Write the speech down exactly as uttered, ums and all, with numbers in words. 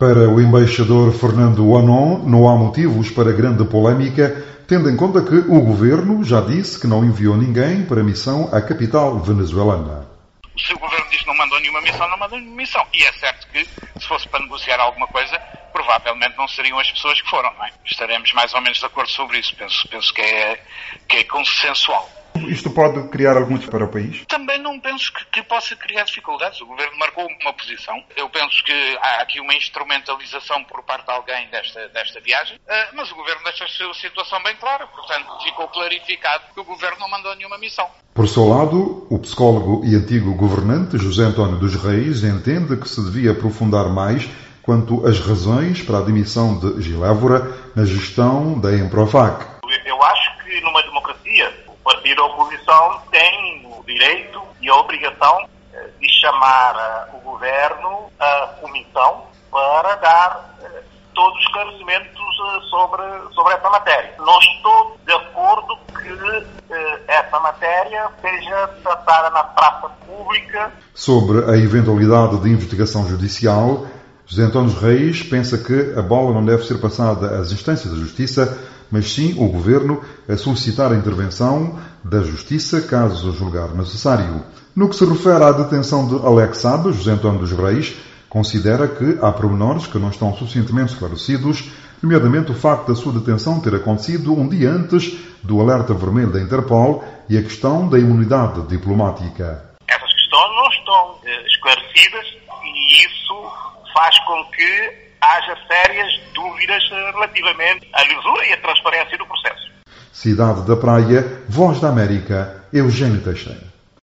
Para o embaixador Fernando Oanon, não há motivos para grande polémica, tendo em conta que o governo já disse que não enviou ninguém para a missão à capital venezuelana. Se o governo diz que não mandou nenhuma missão, não mandou nenhuma missão. E é certo que, se fosse para negociar alguma coisa, provavelmente não seriam as pessoas que foram, não é? Estaremos mais ou menos de acordo sobre isso. Penso, penso que, é, que é consensual. Isto pode criar alguns para o país? Também não penso que, que possa criar dificuldades. O governo marcou uma posição. Eu penso que há aqui uma instrumentalização por parte de alguém desta, desta viagem, uh, mas o governo deixa a sua situação bem clara. Portanto, ficou clarificado que o governo não mandou nenhuma missão. Por seu lado, o psicólogo e antigo governante José António dos Reis entende que se devia aprofundar mais quanto às razões para a demissão de Gil Évora na gestão da Emprofac. Eu acho que numa democracia o partido da oposição tem o direito e a obrigação de chamar o governo à comissão para dar todos os esclarecimentos sobre, sobre essa matéria. Não estou de acordo que essa matéria seja tratada na praça pública. Sobre a eventualidade de investigação judicial, José António Reis pensa que a bola não deve ser passada às instâncias da Justiça, mas sim o Governo a solicitar a intervenção da Justiça caso julgar necessário. No que se refere à detenção de Alex Saab, José António dos Reis considera que há pormenores que não estão suficientemente esclarecidos, nomeadamente o facto da sua detenção ter acontecido um dia antes do alerta vermelho da Interpol e a questão da imunidade diplomática. Essas questões não estão eh, esclarecidas e isso faz com que haja sérias dúvidas relativamente à lisura e à transparência do processo. Cidade da Praia, Voz da América, Eugênio Teixeira.